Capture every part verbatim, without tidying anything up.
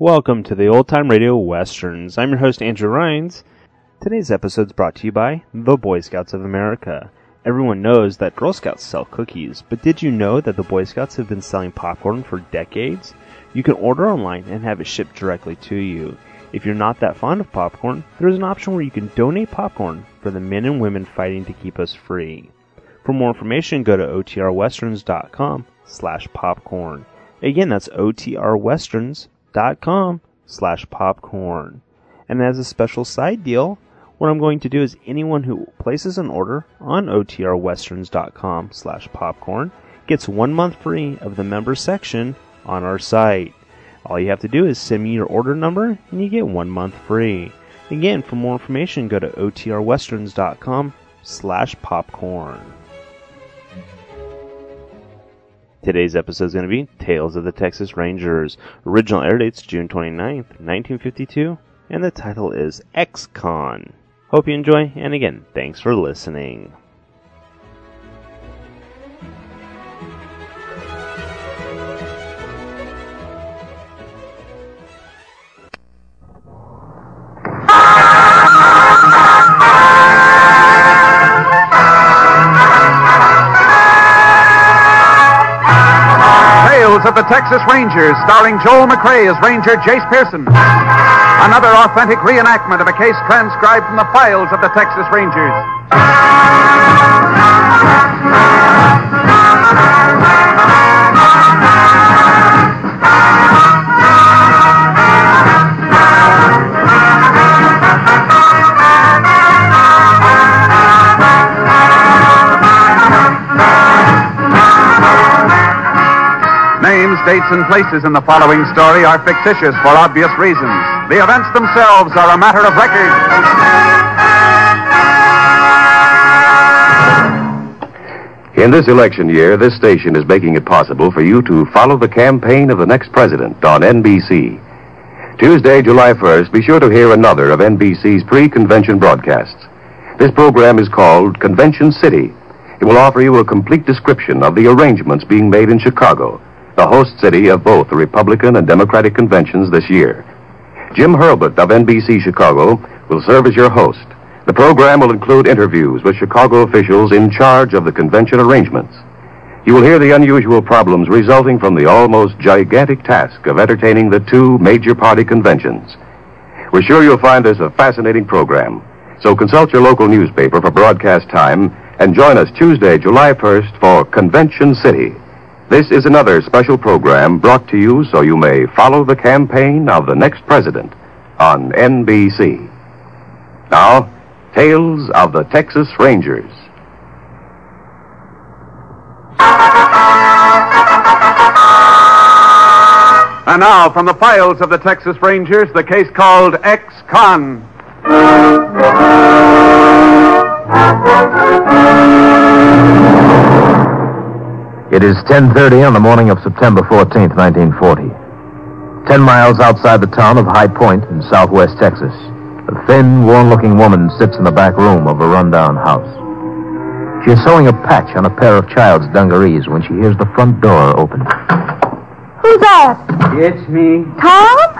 Welcome to the Old Time Radio Westerns. I'm your host, Andrew Rines. Today's episode is brought to you by the Boy Scouts of America. Everyone knows that Girl Scouts sell cookies, but did you know that the Boy Scouts have been selling popcorn for decades? You can order online and have it shipped directly to you. If you're not that fond of popcorn, there's an option where you can donate popcorn for the men and women fighting to keep us free. For more information, go to otrwesterns.com slash popcorn. Again, that's otrwesterns.com dot com slash popcorn. And as a special side deal, what I'm going to do is anyone who places an order on otrwesterns.com slash popcorn gets one month free of the member section on our site. All you have to do is send me your order number and you get one month free. Again, for more information, go to otrwesterns.com slash popcorn. Today's episode is going to be Tales of the Texas Rangers. Original air date's June twenty-ninth, nineteen fifty-two, and the title is Ex-Con. Hope you enjoy, and again, thanks for listening. Of the Texas Rangers, starring Joel McCrea as Ranger Jace Pearson. Another authentic reenactment of a case transcribed from the files of the Texas Rangers. Names, dates, and places in the following story are fictitious for obvious reasons. The events themselves are a matter of record. In this election year, this station is making it possible for you to follow the campaign of the next president on N B C. Tuesday, July first, be sure to hear another of N B C's pre-convention broadcasts. This program is called Convention City. It will offer you a complete description of the arrangements being made in Chicago, the host city of both the Republican and Democratic conventions this year. Jim Hurlbut of N B C Chicago will serve as your host. The program will include interviews with Chicago officials in charge of the convention arrangements. You will hear the unusual problems resulting from the almost gigantic task of entertaining the two major party conventions. We're sure you'll find this a fascinating program, so consult your local newspaper for broadcast time and join us Tuesday, July first for Convention City. This is another special program brought to you so you may follow the campaign of the next president on N B C. Now, Tales of the Texas Rangers. And now, from the files of the Texas Rangers, the case called Ex-Con. It is ten thirty on the morning of September fourteenth, nineteen forty. Ten miles outside the town of High Point in southwest Texas, a thin, worn-looking woman sits in the back room of a rundown house. She is sewing a patch on a pair of child's dungarees when she hears the front door open. Who's that? It's me. Tom?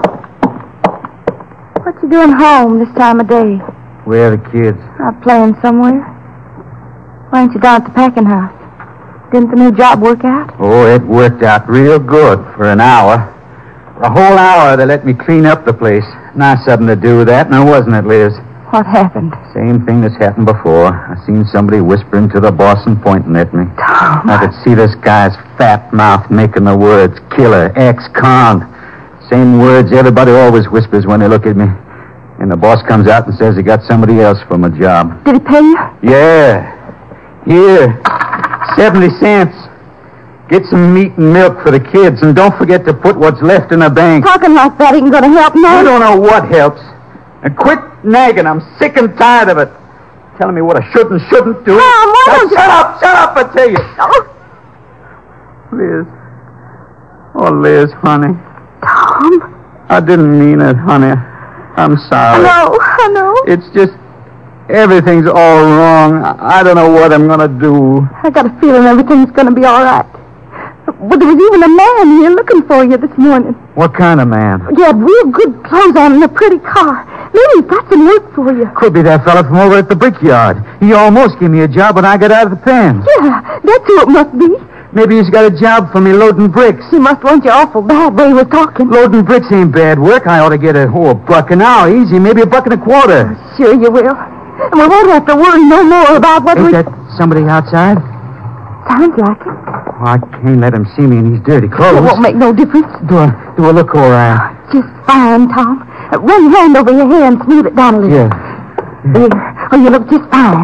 What you doing home this time of day? Where are the kids? Not playing somewhere. Why ain't you down at the packing house? Didn't the new job work out? Oh, it worked out real good for an hour. For a whole hour, they let me clean up the place. Nice of them to do that, now wasn't it, Liz? What happened? Same thing that's happened before. I seen somebody whispering to the boss and pointing at me. Tom. I could see this guy's fat mouth making the words killer, ex-con. Same words everybody always whispers when they look at me. And the boss comes out and says he got somebody else from a job. Did he pay you? Yeah. Here. Seventy cents. Get some meat and milk for the kids, and don't forget to put what's left in the bank. Talking like that ain't gonna help You none. don't know what helps. And quit nagging. I'm sick and tired of it. Telling me what I should and shouldn't do. Tom, why Now, don't you... shut up, shut up, I tell you. Oh, Liz. Oh, Liz, honey. Tom. I didn't mean it, honey. I'm I sorry. know, I know. It's just everything's all wrong. I I don't know what I'm going to do. I got a feeling everything's gonna be all right. Well, there was even a man here looking for you this morning. What kind of man? He had real good clothes on and a pretty car. Maybe he's got some work for you. Could be that fella from over at the brickyard. He almost gave me a job when I got out of the pen. Yeah, that's who it must be. Maybe he's got a job for me loading bricks. He must want you awful bad the way he was talking. Loading bricks ain't bad work. I ought to get a, oh, a buck an hour easy, maybe a buck and a quarter. Sure you will. And we won't have to worry no more about what Ain't we... that somebody outside? Sounds like it. Oh, I can't let him see me in these dirty clothes. It won't make no difference. Do a, do a look around. Just fine, Tom. Uh, run your hand over your hair and smooth it down a little. Yeah. There. Oh, you look just fine.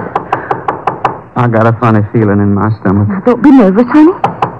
I got a funny feeling in my stomach. Now, don't be nervous, honey.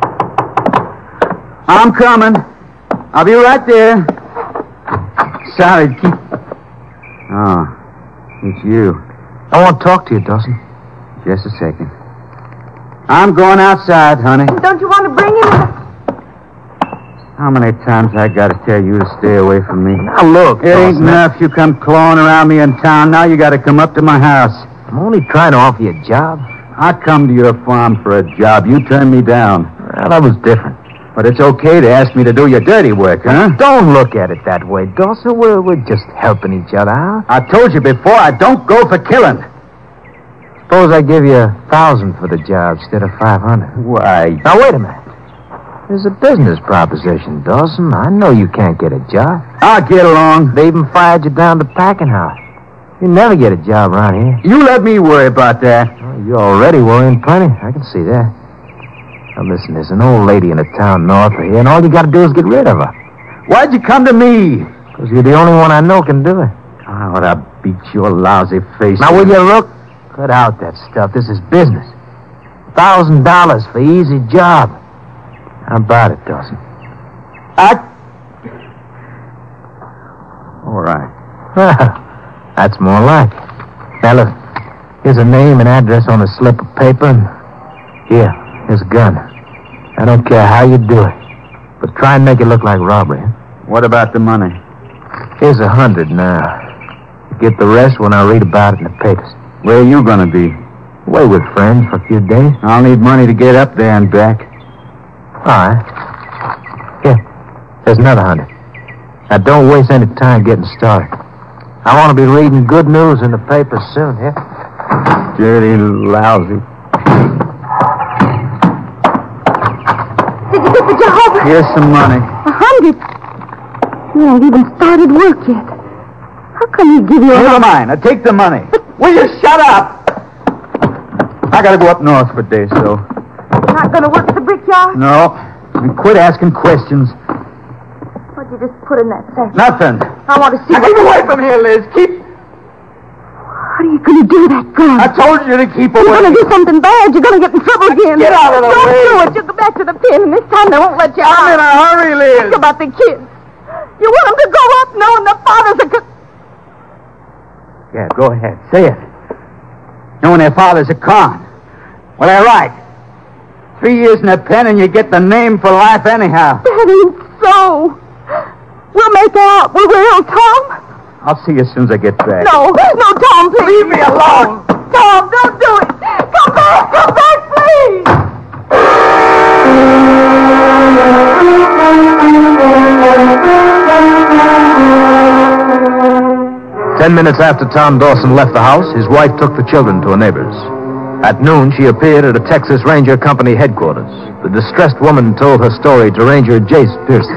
I'm coming. I'll be right there. Sorry, keep... Oh, it's you. I want to talk to you, Dawson. Just a second. I'm going outside, honey. Don't you want to bring him in? How many times I got to tell you to stay away from me? Now, look, It ain't Dawson, enough you come clawing around me in town. Now you got to come up to my house. I'm only trying to offer you a job. I come to your farm for a job. You turned me down. Well, that was different. But it's okay to ask me to do your dirty work, huh? Don't look at it that way, Dawson. We're, we're just helping each other out. I told you before, I don't go for killing. Suppose I give you a thousand for the job instead of five hundred. Why? Now, wait a minute. There's a business proposition, Dawson. I know you can't get a job. I'll get along. They even fired you down to packing house. You never get a job around here. You let me worry about that. Well, you're already worrying plenty. I can see that. Now, listen, there's an old lady in a town north of here, and all you got to do is get rid of her. Why'd you come to me? Because you're the only one I know can do it. Oh, I beat your lousy face. Now, will you look? Cut out that stuff. This is business. Thousand dollars for easy job. How about it, Dawson? I... All right. Well, that's more like it. Now, look. Here's a name and address on a slip of paper, and here, here's a gun. I don't care how you do it, but try and make it look like robbery. Huh? What about the money? Here's a hundred now. Get the rest when I read about it in the papers. Where are you going to be? Away with friends for a few days. I'll need money to get up there and back. All right. Here, there's another hundred. Now, don't waste any time getting started. I want to be reading good news in the papers soon, yeah? Dirty, lousy. Did you get the job? Here's some money. A hundred? You ain't even started work yet. How come he give you a Never hundred? mind. Now take the money. Will you shut up? I got to go up north for a day, so... Not going to work at the brickyard? No. And quit asking questions. What'd you just put in that sack? Nothing. I want to see... Now keep away from here, Liz. Keep... What are you going to do with that gun? I told you to keep You're away. going to do something bad. You're going to get in trouble again. Get out of the Don't way. do it. You'll go back to the pen, and this time they won't let you out. I'm in a hurry, Liz. Think about the kids. You want them to grow up knowing the fathers are... Co- Yeah, go ahead. Say it. Knowing their father's a con. Well, they're right. Three years in the pen and you get the name for life anyhow. That ain't so. We'll make out. We will, Tom. I'll see you as soon as I get back. No, no, Tom, please. Leave me alone. Tom, don't do it. Come back, come back, please. Ten minutes after Tom Dawson left the house, his wife took the children to a neighbor's. At noon, she appeared at a Texas Ranger Company headquarters. The distressed woman told her story to Ranger Jace Pearson.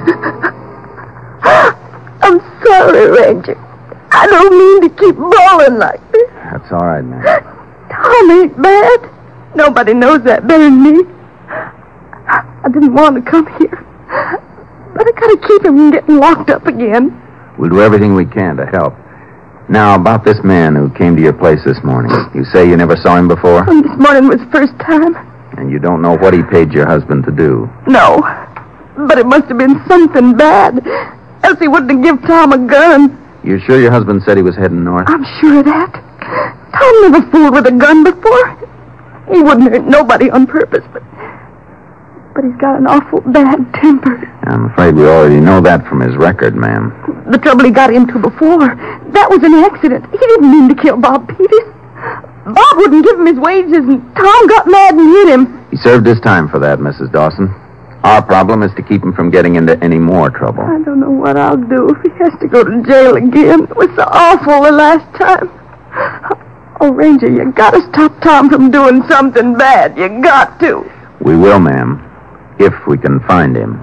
I'm sorry, Ranger. I don't mean to keep bawling like this. That's all right, man. Tom ain't bad. Nobody knows that better than me. I didn't want to come here. But I gotta keep him from getting locked up again. We'll do everything we can to help. Now, about this man who came to your place this morning. You say you never saw him before? And this morning was the first time. And you don't know what he paid your husband to do? No. But it must have been something bad. Else he wouldn't have given Tom a gun. You sure your husband said he was heading north? I'm sure of that. Tom never fooled with a gun before. He wouldn't hurt nobody on purpose, but... But he's got an awful bad temper. I'm afraid we already know that from his record, ma'am. The trouble he got into before, that was an accident. He didn't mean to kill Bob Peters. Bob wouldn't give him his wages, and Tom got mad and hit him. He served his time for that, Missus Dawson. Our problem is to keep him from getting into any more trouble. I don't know what I'll do if he has to go to jail again. It was so awful the last time. Oh, Ranger, you gotta stop Tom from doing something bad. You got to. We will, ma'am, if we can find him.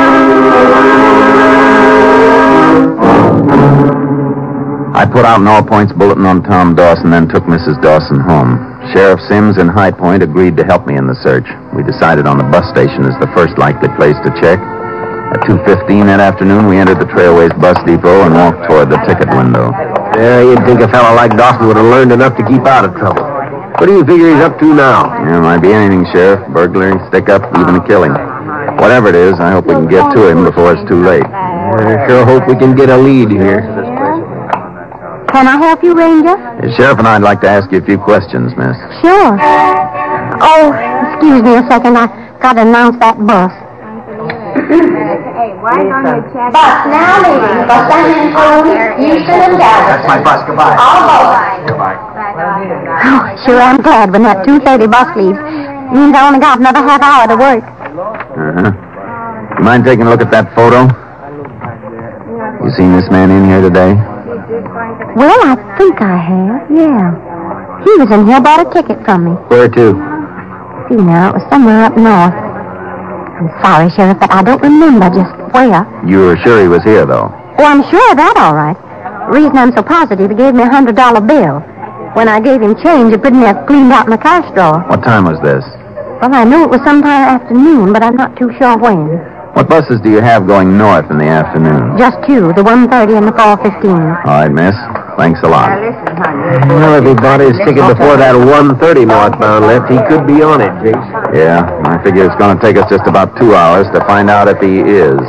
I put out an all-points bulletin on Tom Dawson, then took Missus Dawson home. Sheriff Sims in High Point agreed to help me in the search. We decided on the bus station as the first likely place to check. At two fifteen that afternoon, we entered the Trailways bus depot and walked toward the ticket window. Yeah, you'd think a fellow like Dawson would have learned enough to keep out of trouble. What do you figure he's up to now? Yeah, might be anything, Sheriff. Burglary, stick-up, even a killing. Whatever it is, I hope we can get to him before it's too late. I sure hope we can get a lead here. Can I help you, Ranger? The Sheriff and I'd like to ask you a few questions, miss. Sure. Oh, excuse me a second. I got to announce that bus. Hey, why don't you check? Bus now leaving. Bus down from Houston and Dallas. That's my bus. Goodbye. All both. Goodbye. Oh, sure, I'm glad when that two thirty bus leaves. It means I only got another half hour to work. Uh-huh. You mind taking a look at that photo? You seen this man in here today? Well, I think I have, yeah. He was in here, bought a ticket from me. Where to? See now, it was somewhere up north. I'm sorry, Sheriff, but I don't remember just where. You were sure he was here, though? Oh, I'm sure of that, all right. The reason I'm so positive, he gave me a hundred dollar bill. When I gave him change, it couldn't have cleaned out my cash drawer. What time was this? Well, I knew it was sometime afternoon, but I'm not too sure when. What buses do you have going north in the afternoon? Just two, the one thirty and the four fifteen. All right, miss. Thanks a lot. Well, if he bought his ticket before that one thirty northbound left, he could be on it, Jace. Yeah, I figure it's going to take us just about two hours to find out if he is.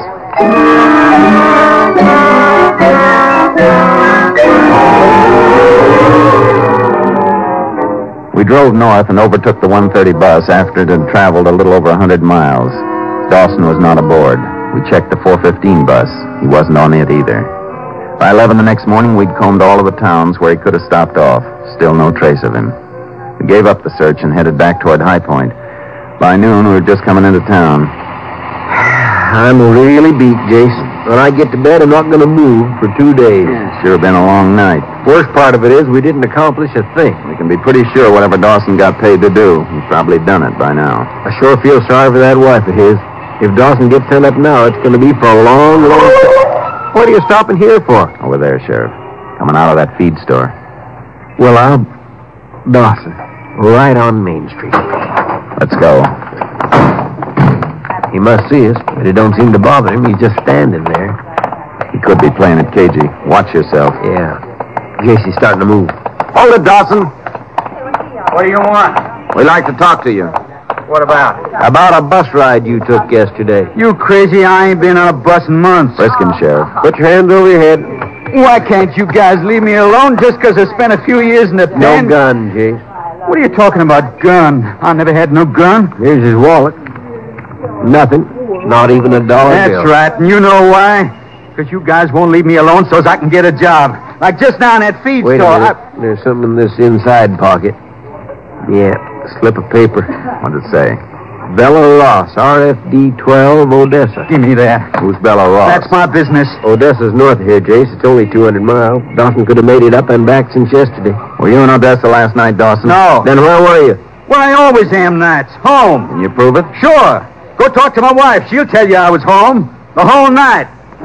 We drove north and overtook the one thirty bus after it had traveled a little over one hundred miles. Dawson was not aboard. We checked the four fifteen bus. He wasn't on it either. By eleven the next morning, we'd combed all of the towns where he could have stopped off. Still no trace of him. We gave up the search and headed back toward High Point. By noon, we were just coming into town. I'm really beat, Jason. When I get to bed, I'm not going to move for two days. Yeah, sure been a long night. Worst part of it is we didn't accomplish a thing. We can be pretty sure whatever Dawson got paid to do, he's probably done it by now. I sure feel sorry for that wife of his. If Dawson gets sent up now, it's going to be for a long, long time. What are you stopping here for? Over there, Sheriff. Coming out of that feed store. Well, I'll... Dawson. Right on Main Street. Let's go. He must see us, but it don't seem to bother him. He's just standing there. He could be playing it cagey. Watch yourself. Yeah. J C's starting to move. Hold it, Dawson. What do you want? We'd like to talk to you. What about? About a bus ride you took yesterday. You crazy? I ain't been on a bus in months. Frisk him, Sheriff. Put your hands over your head. Why can't you guys leave me alone just because I spent a few years in the pen? No gun, Jace. What are you talking about, gun? I never had no gun. Here's his wallet. Nothing. Not even a dollar That's bill. right, and you know why? Because you guys won't leave me alone so as I can get a job. Like just now in that feed Wait store. a minute. I... There's something in this inside pocket. Yeah, slip of paper. What'd it say? Bella Ross, R F D twelve, Odessa. Give me that. Who's Bella Ross? That's my business. Odessa's north of here, Jace. It's only two hundred miles. Dawson could have made it up and back since yesterday. Were you in Odessa last night, Dawson? No. Then where were you? Well, I always am nights. Home. Can you prove it? Sure. Go talk to my wife. She'll tell you I was home. The whole night.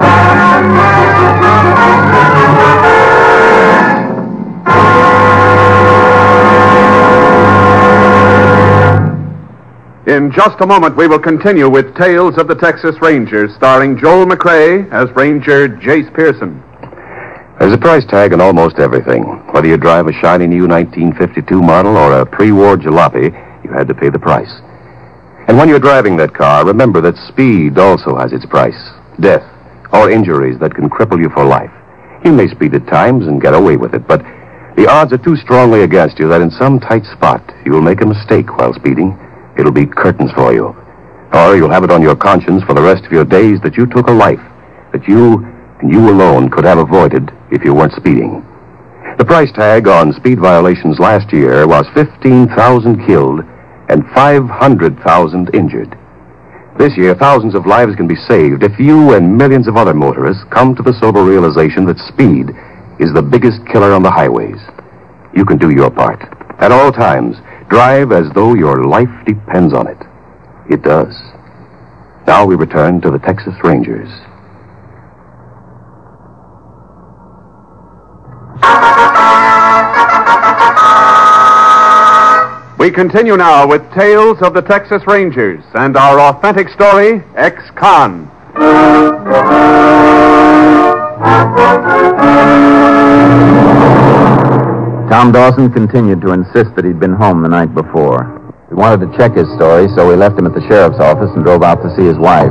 In just a moment, we will continue with Tales of the Texas Rangers, starring Joel McCrea as Ranger Jace Pearson. There's a price tag on almost everything. Whether you drive a shiny new nineteen fifty-two model or a pre-war jalopy, you had to pay the price. And when you're driving that car, remember that speed also has its price. Death or injuries that can cripple you for life. You may speed at times and get away with it, but the odds are too strongly against you that in some tight spot you will make a mistake while speeding. It'll be curtains for you. Or you'll have it on your conscience for the rest of your days that you took a life that you and you alone could have avoided if you weren't speeding. The price tag on speed violations last year was fifteen thousand killed and five hundred thousand injured. This year, thousands of lives can be saved if you and millions of other motorists come to the sober realization that speed is the biggest killer on the highways. You can do your part. At all times, drive as though your life depends on it. It does. Now we return to the Texas Rangers. We continue now with Tales of the Texas Rangers and our authentic story, Ex-Con. Tom Dawson continued to insist that he'd been home the night before. We wanted to check his story, so we left him at the sheriff's office and drove out to see his wife.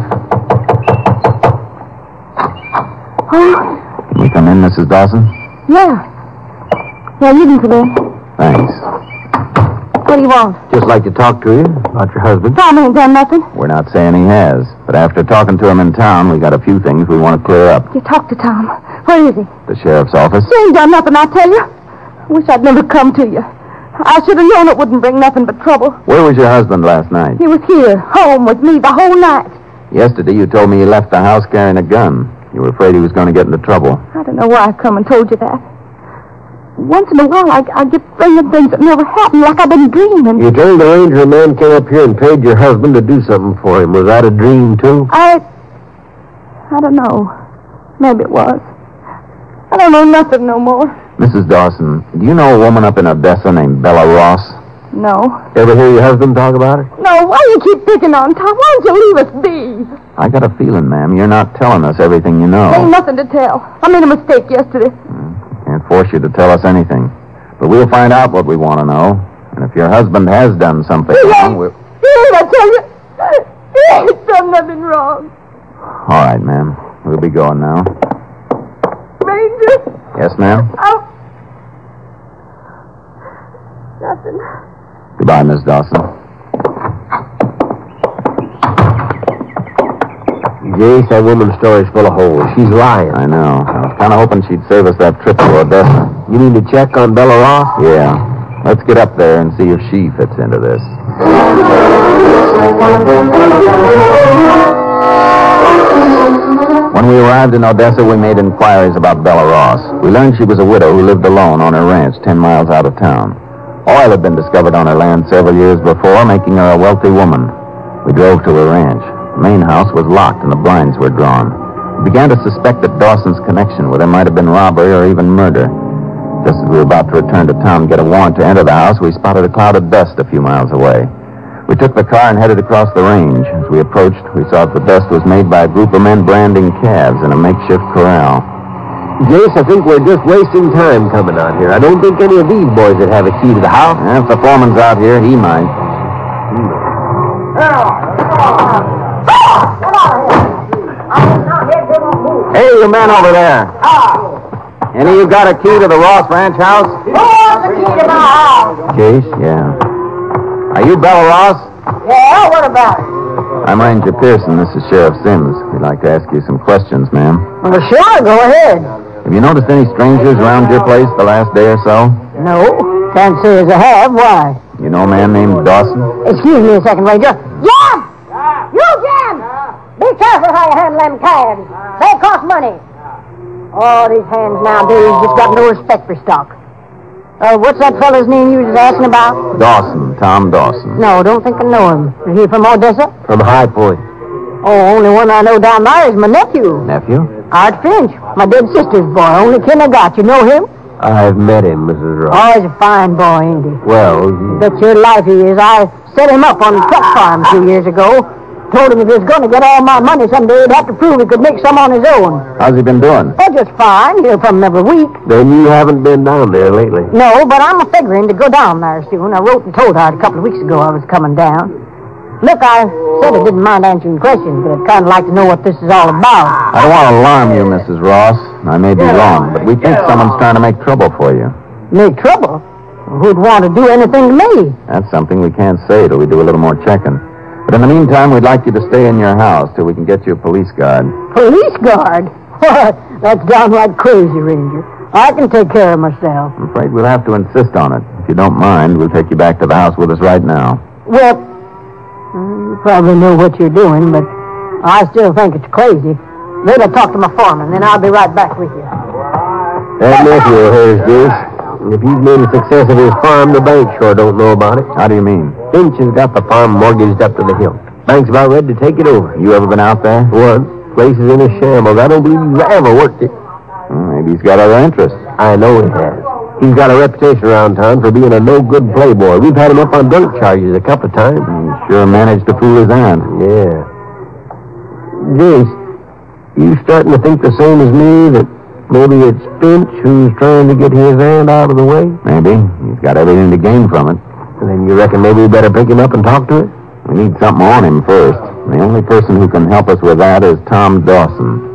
Oh, Can we come in, Missus Dawson? yeah. Yeah, you can come in. Thanks. What do you want? Just like to talk to you about your husband. Tom ain't done nothing. We're not saying he has, but after talking to him in town, we got a few things we want to clear up. You talk to Tom. Where is he? The sheriff's office. He ain't done nothing, I tell you. I wish I'd never come to you. I should have known it wouldn't bring nothing but trouble. Where was your husband last night? He was here, home with me the whole night. Yesterday, you told me he left the house carrying a gun. You were afraid he was going to get into trouble. I don't know why I come and told you that. Once in a while, I, I get thinking things that never happened, like I've been dreaming. You told the ranger a man came up here and paid your husband to do something for him. Was that a dream, too? I... I don't know. Maybe it was. I don't know nothing no more. Missus Dawson, do you know a woman up in Odessa named Bella Ross? No. Ever hear your husband talk about her? No, why you keep picking on Tom? Why don't you leave us be? I got a feeling, ma'am, you're not telling us everything you know. Ain't nothing to tell. I made a mistake yesterday. Can't force you to tell us anything. But we'll find out what we want to know. And if your husband has done something He wrong, ain't. we'll... He ain't, I tell you. He ain't done nothing wrong. All right, ma'am. We'll be going now. Ranger. Yes, ma'am? Oh. Nothing. Goodbye, Miss Dawson. Jace, that woman's story's full of holes. She's lying. I know. I was kind of hoping she'd save us that trip to Odessa. You need to check on Bella Ross? Yeah. Let's get up there and see if she fits into this. When we arrived in Odessa, we made inquiries about Bella Ross. We learned she was a widow who lived alone on her ranch ten miles out of town. Oil had been discovered on her land several years before, making her a wealthy woman. We drove to her ranch. The main house was locked and the blinds were drawn. We began to suspect that Dawson's connection with her might have been robbery or even murder. Just as we were about to return to town and get a warrant to enter the house, we spotted a cloud of dust a few miles away. We took the car and headed across the range. As we approached, we saw that the dust was made by a group of men branding calves in a makeshift corral. Jace, I think we're just wasting time coming out here. I don't think any of these boys would have a key to the house. Yeah, if the foreman's out here, he might. Hey, you men over there. Any of you got a key to the Ross Ranch house? Who wants the key to my house? Jace, yeah. Are you Bella Ross? Yeah, what about it? I'm Ranger Pearson. This is Sheriff Sims. We'd like to ask you some questions, ma'am. Well, sure, go ahead. Have you noticed any strangers around your place the last day or so? No, can't say as I have. Why? You know a man named Dawson? Excuse me a second, Ranger. Jim! You, Jim! Be careful how you handle them calves. They cost money. Oh, these hands nowadays just got no respect for stock. Uh, what's that fellow's name you was asking about? Dawson, Tom Dawson. No, don't think I know him. Is he from Odessa? From High Point. Oh, only one I know down there is my nephew, Nephew? Art Finch, my dead sister's boy. Only kin I got. You know him? I've met him, Missus Ross. Oh, he's a fine boy, ain't he? Well, Bet your life he is. I set him up on the truck farm two years ago. Told him if he was going to get all my money someday, he'd have to prove he could make some on his own. How's he been doing? Oh, just fine. Hear from him every week. then you haven't been down there lately. No, but I'm a figuring to go down there soon. I wrote and told her a couple of weeks ago I was coming down. Look, I said I didn't mind answering questions, but I'd kind of like to know what this is all about. I don't want to alarm you, Missus Ross. I may be wrong, but we think someone's trying to make trouble for you. Make trouble? Who'd want to do anything to me? That's something we can't say till we do a little more checking. But in the meantime, we'd like you to stay in your house till we can get you a police guard. Police guard? What? That's downright crazy, Ranger. I can take care of myself. I'm afraid we'll have to insist on it. If you don't mind, we'll take you back to the house with us right now. Well, You probably know what you're doing, but I still think it's crazy. Wait till I talk to my foreman, then I'll be right back with you. That nephew of hers, Deuce. If he's made a success of his farm, the bank sure don't know about it. How do you mean? Finch has got the farm mortgaged up to the hilt. Bank's about ready to take it over. You ever been out there? Once. Place is in a shambles. I don't believe he's ever worked it. Well, maybe he's got other interests. I know he has. He's got a reputation around town for being a no-good playboy. We've had him up on drunk charges a couple of times. He sure managed to fool his aunt. Yeah. Jace, you starting to think the same as me, that maybe it's Finch who's trying to get his aunt out of the way? Maybe. He's got everything to gain from it. And then you reckon maybe we better pick him up and talk to him? We need something on him first. The only person who can help us with that is Tom Dawson.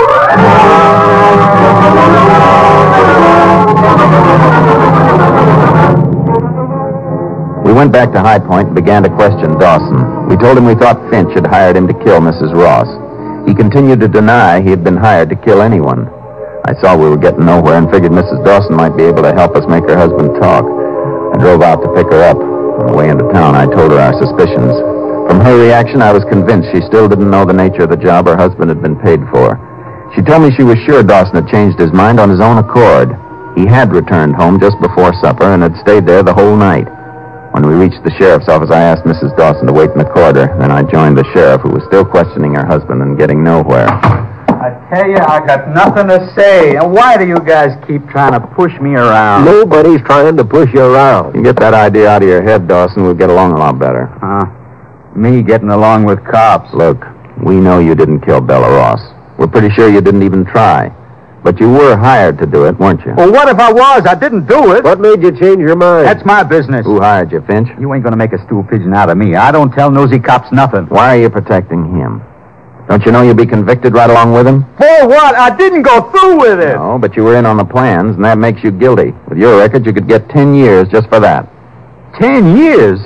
We went back to High Point and began to question Dawson. We told him we thought Finch had hired him to kill Missus Ross. He continued to deny he had been hired to kill anyone. I saw we were getting nowhere and figured Missus Dawson might be able to help us make her husband talk. I drove out to pick her up. On the way into town, I told her our suspicions. From her reaction, I was convinced she still didn't know the nature of the job her husband had been paid for. She told me she was sure Dawson had changed his mind on his own accord. He had returned home just before supper and had stayed there the whole night. When we reached the sheriff's office, I asked Missus Dawson to wait in the corridor. Then I joined the sheriff, who was still questioning her husband and getting nowhere. I tell you, I got nothing to say. And why do you guys keep trying to push me around? Nobody's trying to push you around. You get that idea out of your head, Dawson, we'll get along a lot better. Huh? Me getting along with cops? Look, we know you didn't kill Bella Ross. We're pretty sure you didn't even try. But you were hired to do it, weren't you? Well, what if I was? I didn't do it. What made you change your mind? That's my business. Who hired you, Finch? You ain't going to make a stool pigeon out of me. I don't tell nosy cops nothing. Why are you protecting him? Don't you know you'll be convicted right along with him? For what? I didn't go through with it. No, but you were in on the plans, and that makes you guilty. With your record, you could get ten years just for that. Ten years?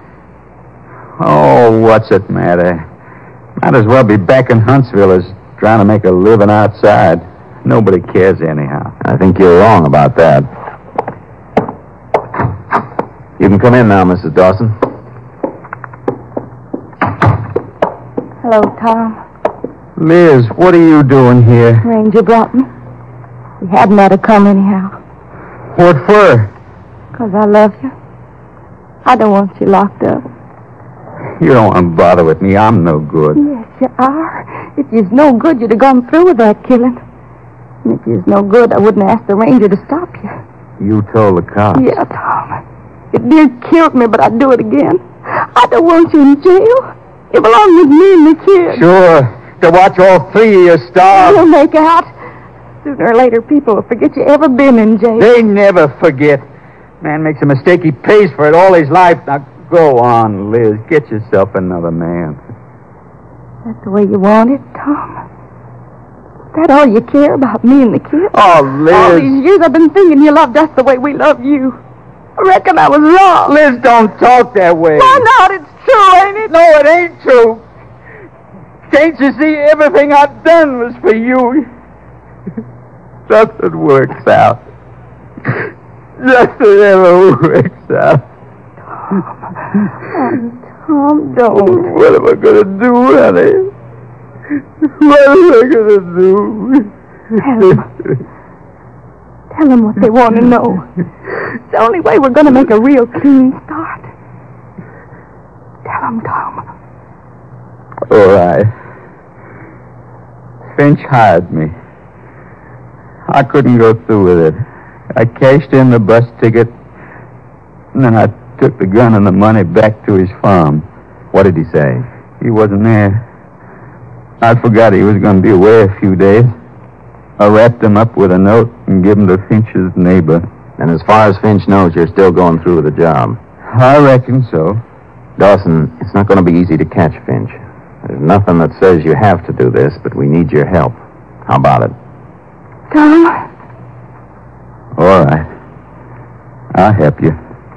Oh, what's it matter? Might as well be back in Huntsville as trying to make a living outside. Nobody cares anyhow. I think you're wrong about that. You can come in now, Missus Dawson. Hello, Tom. Liz, what are you doing here? Ranger brought me. He hadn't ought to come anyhow. What for? Because I love you. I don't want you locked up. You don't want to bother with me. I'm no good. Yes, you are. If you's no good, you'd have gone through with that killing. And if you's no good, I wouldn't ask the ranger to stop you. You told the cops? Yeah, Tom. It near killed me, but I'd do it again. I don't want you in jail. You belong with me and the kid. Sure. To watch all three of you starve. You'll make out. Sooner or later, people will forget you ever been in jail. They never forget. Man makes a mistake, he pays for it all his life. Now, go on, Liz. Get yourself another man. That's the way you want it, Tom? Is that all you care about, me and the kid? Oh, Liz. All these years I've been thinking you loved us the way we love you. I reckon I was wrong. Liz, don't talk that way. Why not? It's true, ain't it? No, it ain't true. Can't you see everything I've done was for you? Nothing works out. Nothing ever works out. Tom, Tom, don't. What am I going to do, honey? What am I going to do? Tell them. Tell them what they want to know. It's the only way we're going to make a real clean start. Tell them, Tom. All right. Finch hired me. I couldn't go through with it. I cashed in the bus ticket, and then I took the gun and the money back to his farm. What did he say? He wasn't there. I forgot he was going to be away a few days. I wrapped him up with a note and gave him to Finch's neighbor. And as far as Finch knows, you're still going through with the job. I reckon so. Dawson, it's not going to be easy to catch Finch. There's nothing that says you have to do this, but we need your help. How about it? Tom? All right. I'll help you.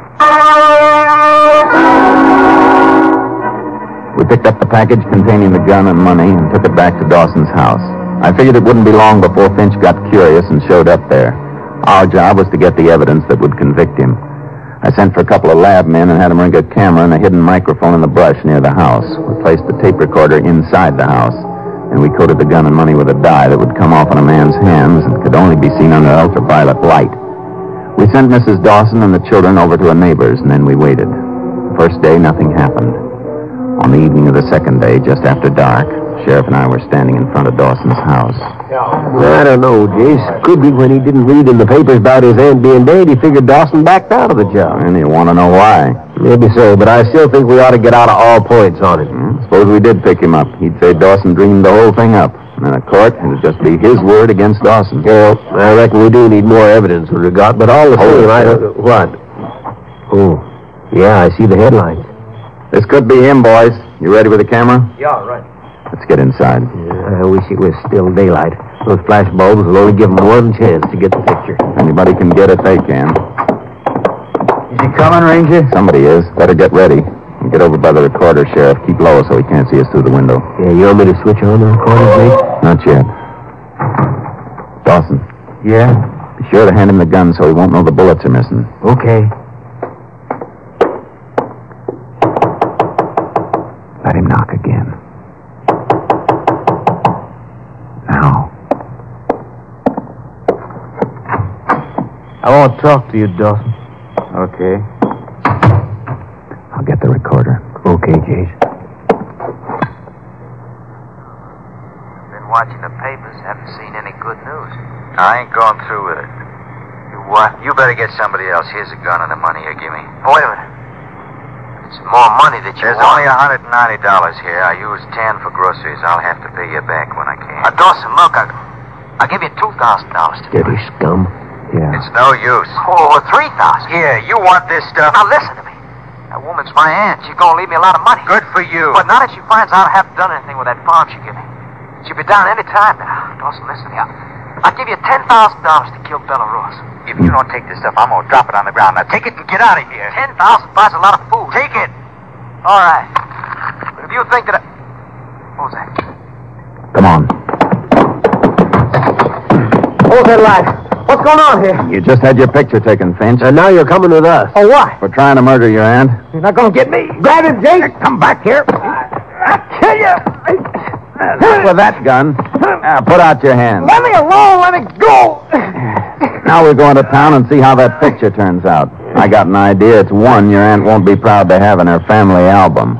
We picked up the package containing the gun and money and took it back to Dawson's house. I figured it wouldn't be long before Finch got curious and showed up there. Our job was to get the evidence that would convict him. I sent for a couple of lab men and had them rig a camera and a hidden microphone in the brush near the house. We placed the tape recorder inside the house, and we coated the gun and money with a dye that would come off in a man's hands and could only be seen under ultraviolet light. We sent Missus Dawson and the children over to a neighbor's, and then we waited. The first day, nothing happened. On the evening of the second day, just after dark, Sheriff and I were standing in front of Dawson's house. I don't know, Jace. Could be when he didn't read in the papers about his aunt being dead, he figured Dawson backed out of the job. And you want to know why? Maybe so, but I still think we ought to get out of all points on it. Hmm? Suppose we did pick him up. He'd say Dawson dreamed the whole thing up. And in a court, it'd just be his word against Dawson. Well, I reckon we do need more evidence with regard, but all the same, I don't... What? Oh, yeah, I see the headlines. This could be him, boys. You ready with the camera? Yeah, right. Let's get inside. Yeah, I wish it was still daylight. Those flash bulbs will only give them one chance to get the picture. Anybody can get it, they can. Is he coming, Ranger? Somebody is. Better get ready. And get over by the recorder, Sheriff. Keep low so he can't see us through the window. Yeah, you want me to switch on the recorder, Jake? Not yet. Dawson. Yeah? Be sure to hand him the gun so he won't know the bullets are missing. Okay. Let him knock again. Now. I want to talk to you, Dawson. Okay. I'll get the recorder. Okay, Jace. Been watching the papers. Haven't seen any good news. I ain't going through with it. You what? You better get somebody else. Here's a gun and the money you give me. Wait a minute. It's more money that you There's want. There's only one hundred ninety dollars here. I used ten for groceries. I'll have to pay you back when I can. Uh, Dawson, look, I, I'll give you two thousand dollars to Dirty scum. Yeah. It's no use. Oh, three thousand dollars. Here, you want this stuff? Now, listen to me. That woman's my aunt. She's going to leave me a lot of money. Good for you. But now that she finds out I haven't done anything with that farm she gave me, she'll be down any time now. Dawson, listen to me. I'll, I'll give you ten thousand dollars to kill Bella Ross. If you don't take this stuff, I'm going to drop it on the ground. Now, take it and get out of here. ten thousand dollars buys a lot of food. Take it. All right. But if you think that I... What was that? Come on. Hold that light. What's going on here? You just had your picture taken, Finch. And now you're coming with us. Oh, what? For trying to murder your aunt. You're not going to get me. Grab him, Jake. Come back here. I kill you. Not with that gun. Now, put out your hand. Let me alone. Let me go. Now we're going to town and see how that picture turns out. I got an idea. It's one your aunt won't be proud to have in her family album.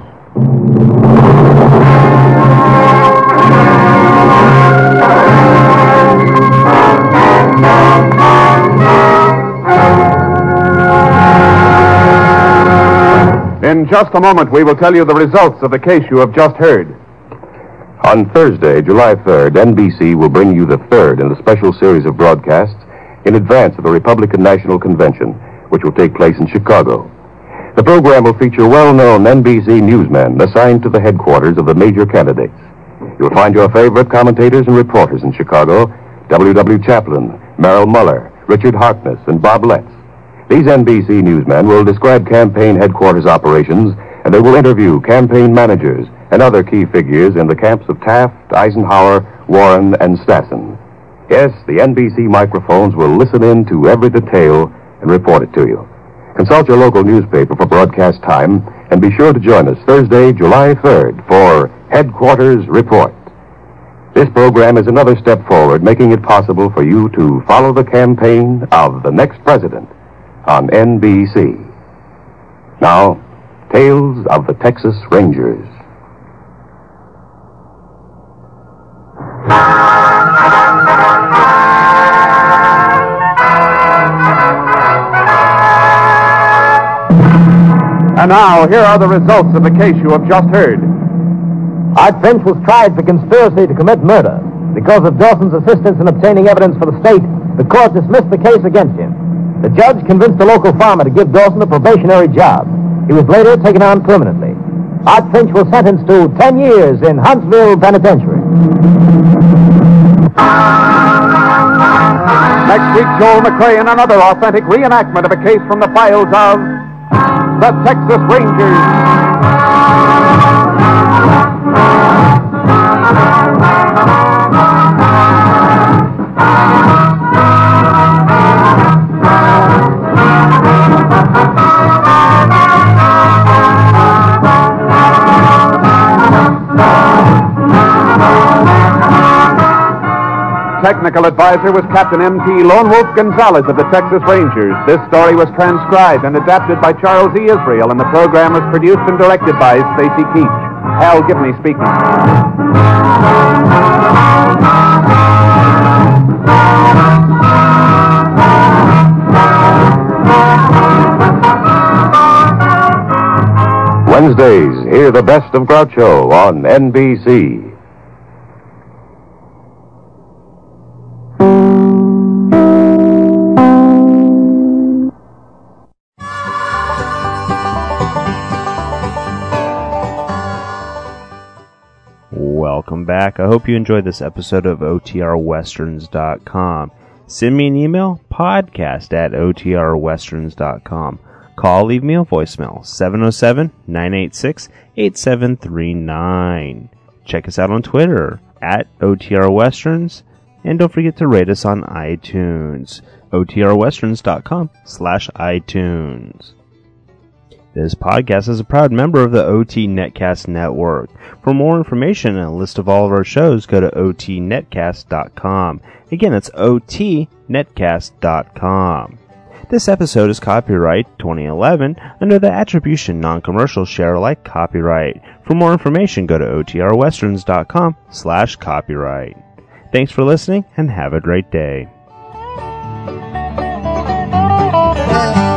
In just a moment, we will tell you the results of the case you have just heard. On Thursday, July third, N B C will bring you the third in a special series of broadcasts in advance of the Republican National Convention, which will take place in Chicago. The program will feature well-known N B C newsmen assigned to the headquarters of the major candidates. You'll find your favorite commentators and reporters in Chicago, W W Chaplin, Merrill Muller, Richard Harkness, and Bob Letts. These N B C newsmen will describe campaign headquarters operations, and they will interview campaign managers and other key figures in the camps of Taft, Eisenhower, Warren, and Stassen. Yes, the N B C microphones will listen in to every detail and report it to you. Consult your local newspaper for broadcast time, and be sure to join us Thursday, July third, for Headquarters Report. This program is another step forward, making it possible for you to follow the campaign of the next president on N B C. Now, Tales of the Texas Rangers. And now, here are the results of the case you have just heard. Art Finch was tried for conspiracy to commit murder. Because of Dawson's assistance in obtaining evidence for the state, the court dismissed the case against him. The judge convinced the local farmer to give Dawson a probationary job. He was later taken on permanently. Art Finch was sentenced to ten years in Huntsville Penitentiary. Next week, Joel McCrea in another authentic reenactment of a case from the files of the Texas Rangers. technical advisor was Captain M T Lone Wolf Gonzalez of the Texas Rangers. This story was transcribed and adapted by Charles E. Israel, and the program was produced and directed by Stacy Keach. Hal Gibney speaking. Wednesdays, hear the best of Groucho on N B C. Welcome back. I hope you enjoyed this episode of O T R westerns dot com. Send me an email, podcast at O T R westerns dot com. Call, leave me a voicemail, seven oh seven, nine eight six, eight seven three nine. Check us out on Twitter, at O T R Westerns, and don't forget to rate us on iTunes, O T R westerns dot com slash iTunes. This podcast is a proud member of the O T Netcast Network. For more information and a list of all of our shows, go to O T netcast dot com. Again, it's O T netcast dot com. This episode is copyright twenty eleven under the Attribution Non-Commercial Share-alike copyright. For more information, go to O T R westerns dot com slash copyright. Thanks for listening and have a great day.